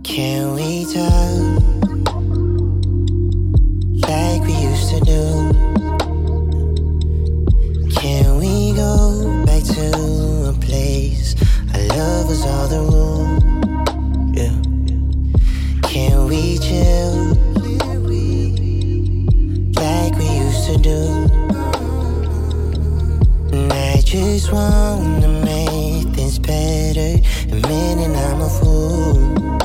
Can we talk like we used to do? Can we go back to a place our love was all the rule? Yeah. Can we chill like we used to do? And I just wanna make things better, admitting I'm a fool.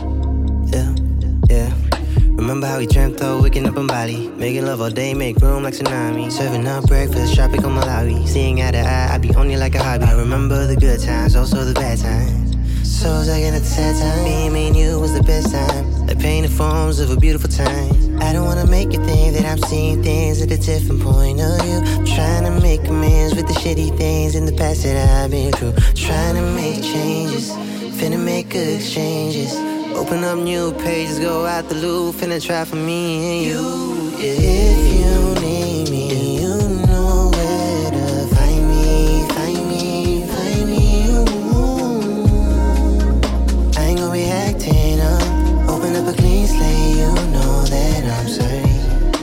Remember how we dreamt though, waking up in Bali, making love all day, make room like tsunami, serving up breakfast, tropic on Malawi, seeing eye to eye, I be on you like a hobby. I remember the good times, also the bad times. So second at the sad time, me and you was the best time, like painted forms of a beautiful time. I don't wanna make you think that I'm seeing things at a different point of view. I'm trying to make amends with the shitty things in the past that I've been through. Trying to make changes, finna make good exchanges. Open up new pages, go out the loop, finna try for me and you. Yeah. If you need me, you know where to find me, find me, find me. Ooh. I ain't gon' be acting up. Open up a clean slate, you know that I'm sorry.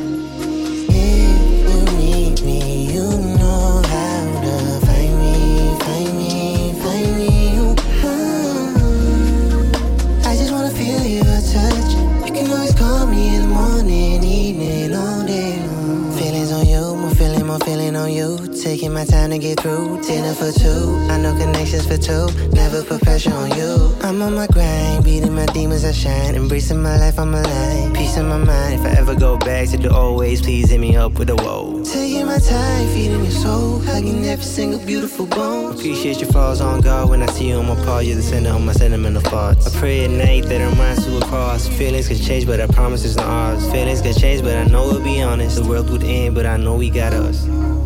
If you need me, you know how to find me, find me, find me. Feel your touch. You can always call me in the morning, evening, all day long. Feelings on you, more feeling on you. Taking my time to get through. Dinner for two, I know connections for two. Never put pressure on you. I'm on my grind, beating my demons, I shine. Embracing my life, I'm alive. Peace in my mind. If I ever go back to the old ways, please hit me up with a whoa. Taking my time, feeding your soul, hugging every single beautiful bone. Appreciate your falls on God. When I see you on my paw, you're the center of my sentimental thoughts. I pray at night that our minds will cross. Feelings could change, but I promise it's not ours. Feelings could change, but I know we'll be honest. The world would end, but I know we got us.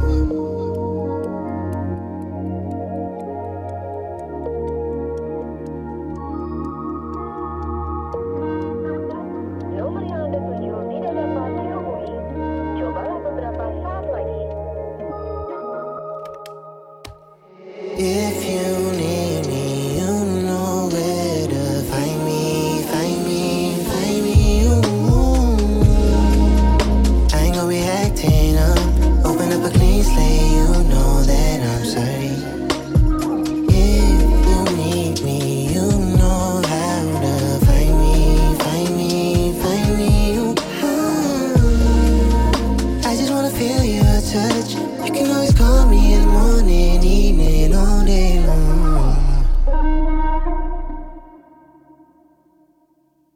If you need me, you know where to find me, find me, find me. Ooh. I ain't gon' be acting up. Open up a clean slate, you know that I'm sorry. If you need me, you know how to find me, find me, find me. Ooh. I just wanna feel your touch.